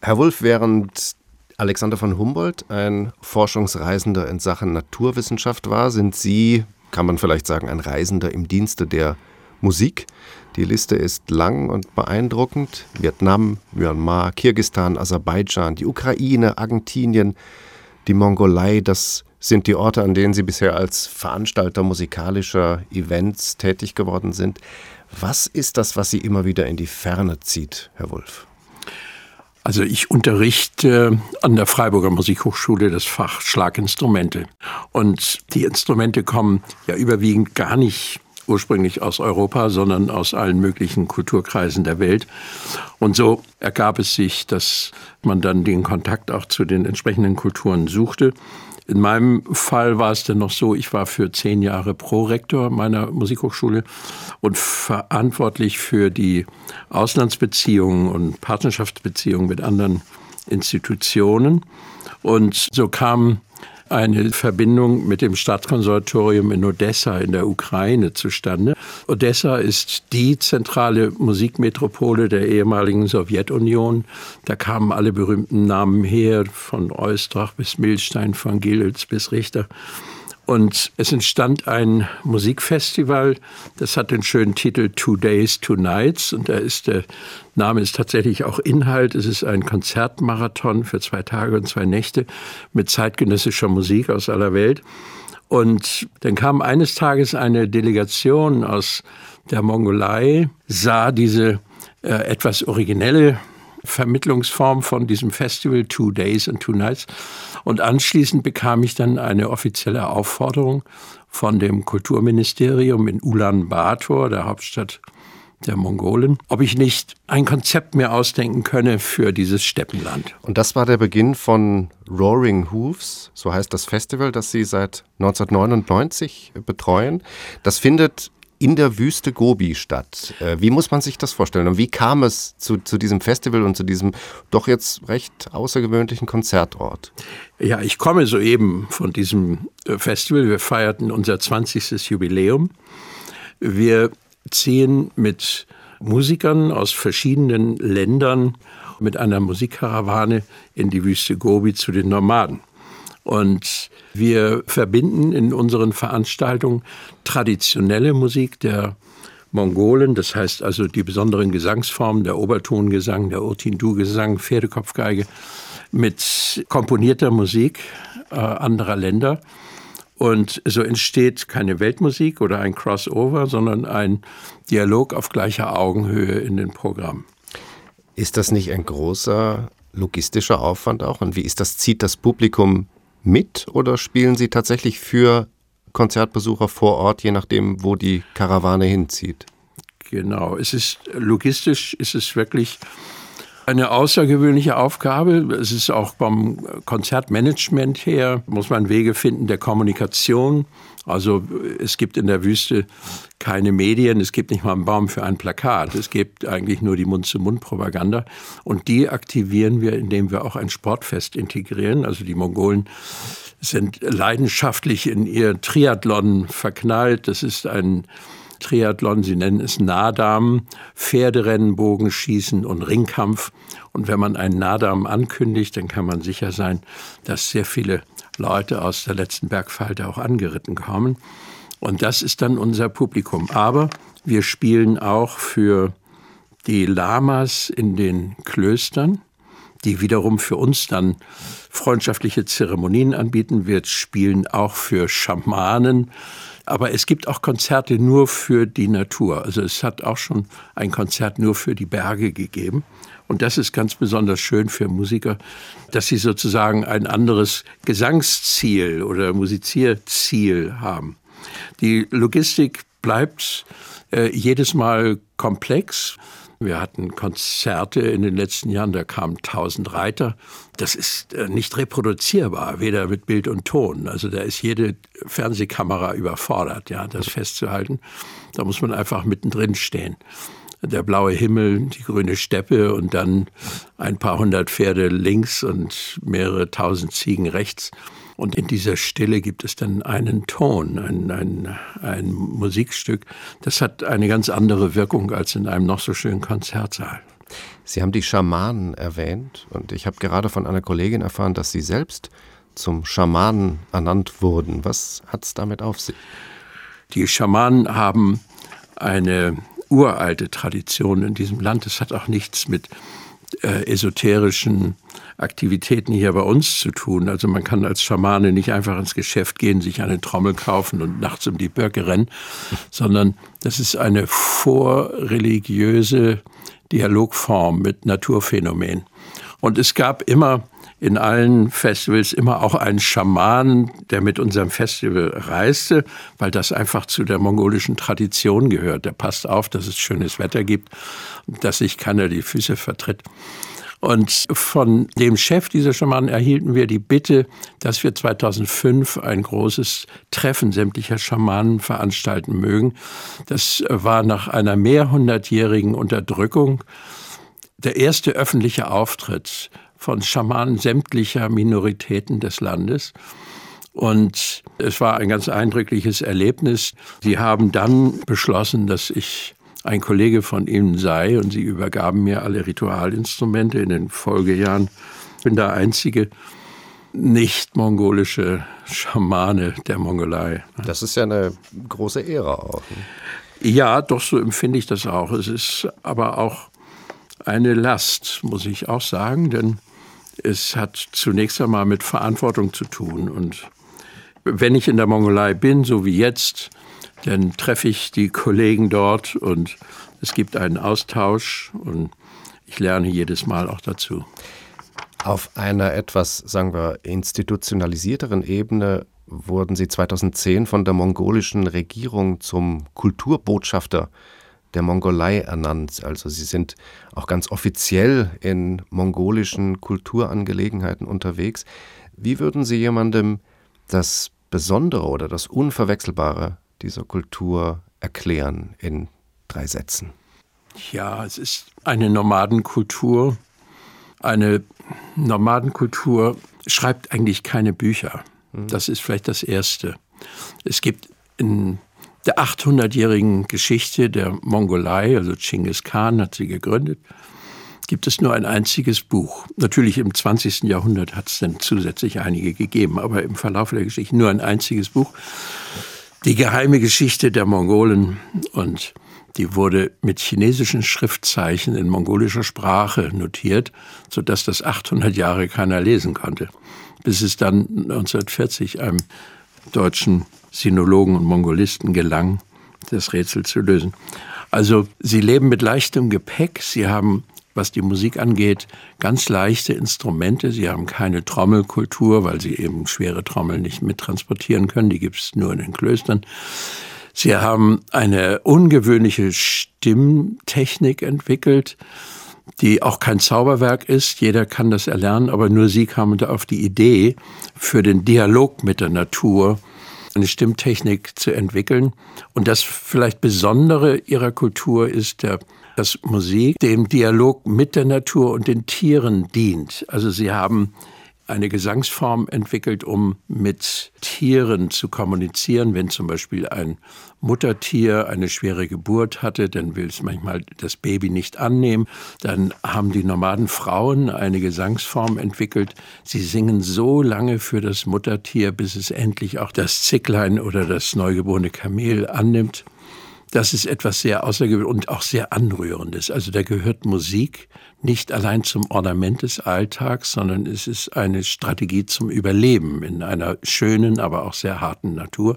Herr Wulff, während Alexander von Humboldt ein Forschungsreisender in Sachen Naturwissenschaft war, sind Sie, kann man vielleicht sagen, ein Reisender im Dienste der Musik. Die Liste ist lang und beeindruckend. Vietnam, Myanmar, Kirgisistan, Aserbaidschan, die Ukraine, Argentinien, die Mongolei, das sind die Orte, an denen Sie bisher als Veranstalter musikalischer Events tätig geworden sind. Was ist das, was Sie immer wieder in die Ferne zieht, Herr Wulff? Also ich unterrichte an der Freiburger Musikhochschule das Fach Schlaginstrumente. Und die Instrumente kommen ja überwiegend gar nicht ursprünglich aus Europa, sondern aus allen möglichen Kulturkreisen der Welt. Und so ergab es sich, dass man dann den Kontakt auch zu den entsprechenden Kulturen suchte. In meinem Fall war es dann noch so, ich war für 10 Jahre Prorektor meiner Musikhochschule und verantwortlich für die Auslandsbeziehungen und Partnerschaftsbeziehungen mit anderen Institutionen. Und so kam eine Verbindung mit dem Staatskonservatorium in Odessa in der Ukraine zustande. Odessa ist die zentrale Musikmetropole der ehemaligen Sowjetunion. Da kamen alle berühmten Namen her, von Oistrach bis Milstein, von Gilels bis Richter. Und es entstand ein Musikfestival, das hat den schönen Titel 2 Days, 2 Nights. Und der Name ist tatsächlich auch Inhalt. Es ist ein Konzertmarathon für 2 Tage und 2 Nächte mit zeitgenössischer Musik aus aller Welt. Und dann kam eines Tages eine Delegation aus der Mongolei, sah diese etwas originelle Vermittlungsform von diesem Festival 2 Days and 2 Nights. Und anschließend bekam ich dann eine offizielle Aufforderung von dem Kulturministerium in Ulaanbaatar, der Hauptstadt der Mongolen, ob ich nicht ein Konzept mir ausdenken könne für dieses Steppenland. Und das war der Beginn von Roaring Hoofs, so heißt das Festival, das Sie seit 1999 betreuen. Das findet in der Wüste Gobi statt. Wie muss man sich das vorstellen? Und wie kam es zu diesem Festival und zu diesem doch jetzt recht außergewöhnlichen Konzertort? Ja, ich komme soeben von diesem Festival. Wir feierten unser 20. Jubiläum. Wir ziehen mit Musikern aus verschiedenen Ländern mit einer Musikkarawane in die Wüste Gobi zu den Nomaden. Und wir verbinden in unseren Veranstaltungen traditionelle Musik der Mongolen, das heißt also die besonderen Gesangsformen, der Obertongesang, der Urtindu-Gesang, Pferdekopfgeige, mit komponierter Musik anderer Länder. Und so entsteht keine Weltmusik oder ein Crossover, sondern ein Dialog auf gleicher Augenhöhe in den Programmen. Ist das nicht ein großer logistischer Aufwand auch? Und wie ist das? Zieht das Publikum mit oder spielen Sie tatsächlich für Konzertbesucher vor Ort, je nachdem, wo die Karawane hinzieht? Genau, logistisch ist es wirklich eine außergewöhnliche Aufgabe. Es ist auch vom Konzertmanagement her, muss man Wege finden der Kommunikation. Also es gibt in der Wüste keine Medien, es gibt nicht mal einen Baum für ein Plakat. Es gibt eigentlich nur die Mund-zu-Mund-Propaganda. Und die aktivieren wir, indem wir auch ein Sportfest integrieren. Also die Mongolen sind leidenschaftlich in ihr Triathlon verknallt. Das ist ein Triathlon, sie nennen es Nahdam, Pferderennen, Bogenschießen und Ringkampf. Und wenn man einen Nahdam ankündigt, dann kann man sicher sein, dass sehr viele Leute aus der letzten Bergfalte auch angeritten kommen. Und das ist dann unser Publikum. Aber wir spielen auch für die Lamas in den Klöstern, die wiederum für uns dann freundschaftliche Zeremonien anbieten. Wir spielen auch für Schamanen. Aber es gibt auch Konzerte nur für die Natur. Also es hat auch schon ein Konzert nur für die Berge gegeben. Und das ist ganz besonders schön für Musiker, dass sie sozusagen ein anderes Gesangsziel oder Musizierziel haben. Die Logistik bleibt jedes Mal komplex. Wir hatten Konzerte in den letzten Jahren, da kamen 1000 Reiter. Das ist nicht reproduzierbar, weder mit Bild und Ton. Also da ist jede Fernsehkamera überfordert, ja, das festzuhalten. Da muss man einfach mittendrin stehen. Der blaue Himmel, die grüne Steppe und dann ein paar hundert Pferde links und mehrere tausend Ziegen rechts. Und in dieser Stille gibt es dann einen Ton, ein Musikstück. Das hat eine ganz andere Wirkung als in einem noch so schönen Konzertsaal. Sie haben die Schamanen erwähnt und ich habe gerade von einer Kollegin erfahren, dass Sie selbst zum Schamanen ernannt wurden. Was hat es damit auf sich? Die Schamanen haben eine uralte Tradition in diesem Land. Es hat auch nichts mit esoterischen Aktivitäten hier bei uns zu tun. Also man kann als Schamane nicht einfach ins Geschäft gehen, sich eine Trommel kaufen und nachts um die Birke rennen, sondern das ist eine vorreligiöse Dialogform mit Naturphänomenen. Und es gab immer in allen Festivals immer auch einen Schamanen, der mit unserem Festival reiste, weil das einfach zu der mongolischen Tradition gehört. Der passt auf, dass es schönes Wetter gibt, dass sich keiner die Füße vertritt. Und von dem Chef dieser Schamanen erhielten wir die Bitte, dass wir 2005 ein großes Treffen sämtlicher Schamanen veranstalten mögen. Das war nach einer mehrhundertjährigen Unterdrückung der erste öffentliche Auftritt von Schamanen sämtlicher Minoritäten des Landes. Und es war ein ganz eindrückliches Erlebnis. Sie haben dann beschlossen, dass ich ein Kollege von ihnen sei und sie übergaben mir alle Ritualinstrumente in den Folgejahren. Ich bin der einzige nicht-mongolische Schamane der Mongolei. Das ist ja eine große Ehre auch. Ne? Ja, doch, so empfinde ich das auch. Es ist aber auch eine Last, muss ich auch sagen, denn es hat zunächst einmal mit Verantwortung zu tun. Und wenn ich in der Mongolei bin, so wie jetzt, dann treffe ich die Kollegen dort und es gibt einen Austausch und ich lerne jedes Mal auch dazu. Auf einer etwas, sagen wir, institutionalisierteren Ebene wurden Sie 2010 von der mongolischen Regierung zum Kulturbotschafter der Mongolei ernannt. Also Sie sind auch ganz offiziell in mongolischen Kulturangelegenheiten unterwegs. Wie würden Sie jemandem das Besondere oder das Unverwechselbare dieser Kultur erklären in 3 Sätzen? Ja, es ist eine Nomadenkultur. Eine Nomadenkultur schreibt eigentlich keine Bücher. Das ist vielleicht das Erste. Es gibt in der 800-jährigen Geschichte der Mongolei, also Genghis Khan hat sie gegründet, gibt es nur ein einziges Buch. Natürlich im 20. Jahrhundert hat es dann zusätzlich einige gegeben, aber im Verlauf der Geschichte nur ein einziges Buch. Die geheime Geschichte der Mongolen, und die wurde mit chinesischen Schriftzeichen in mongolischer Sprache notiert, sodass das 800 Jahre keiner lesen konnte. Bis es dann 1940 einem deutschen Sinologen und Mongolisten gelang, das Rätsel zu lösen. Also sie leben mit leichtem Gepäck, sie haben, was die Musik angeht, ganz leichte Instrumente. Sie haben keine Trommelkultur, weil sie eben schwere Trommeln nicht mittransportieren können. Die gibt es nur in den Klöstern. Sie haben eine ungewöhnliche Stimmtechnik entwickelt, die auch kein Zauberwerk ist. Jeder kann das erlernen, aber nur sie kamen da auf die Idee, für den Dialog mit der Natur eine Stimmtechnik zu entwickeln. Und das vielleicht Besondere ihrer Kultur ist, dass Musik dem Dialog mit der Natur und den Tieren dient. Also sie haben eine Gesangsform entwickelt, um mit Tieren zu kommunizieren. Wenn zum Beispiel ein Muttertier eine schwere Geburt hatte, dann will es manchmal das Baby nicht annehmen. Dann haben die Nomadenfrauen eine Gesangsform entwickelt. Sie singen so lange für das Muttertier, bis es endlich auch das Zicklein oder das neugeborene Kamel annimmt. Das ist etwas sehr Außergewöhnliches und auch sehr Anrührendes. Also da gehört Musik nicht allein zum Ornament des Alltags, sondern es ist eine Strategie zum Überleben in einer schönen, aber auch sehr harten Natur.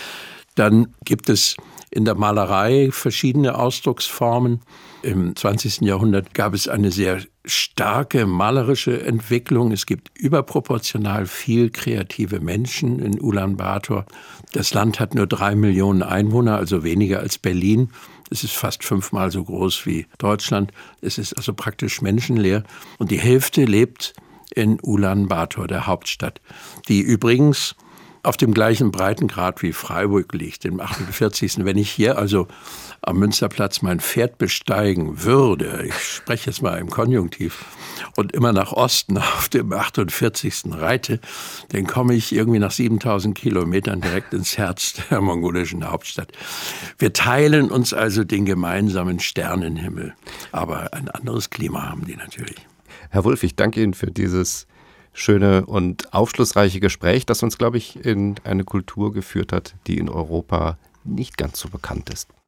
Dann gibt es in der Malerei verschiedene Ausdrucksformen. Im 20. Jahrhundert gab es eine sehr starke malerische Entwicklung. Es gibt überproportional viel kreative Menschen in Ulaanbaatar. Das Land hat nur 3 Millionen Einwohner, also weniger als Berlin. Es ist fast 5-mal so groß wie Deutschland. Es ist also praktisch menschenleer. Und die Hälfte lebt in Ulaanbaatar, der Hauptstadt, die übrigens auf dem gleichen Breitengrad wie Freiburg liegt, dem 48. Wenn ich hier also am Münsterplatz mein Pferd besteigen würde, ich spreche jetzt mal im Konjunktiv, und immer nach Osten auf dem 48. reite, dann komme ich irgendwie nach 7000 Kilometern direkt ins Herz der mongolischen Hauptstadt. Wir teilen uns also den gemeinsamen Sternenhimmel, aber ein anderes Klima haben die natürlich. Herr Wulff, ich danke Ihnen für dieses schöne und aufschlussreiche Gespräch, das uns, glaube ich, in eine Kultur geführt hat, die in Europa nicht ganz so bekannt ist.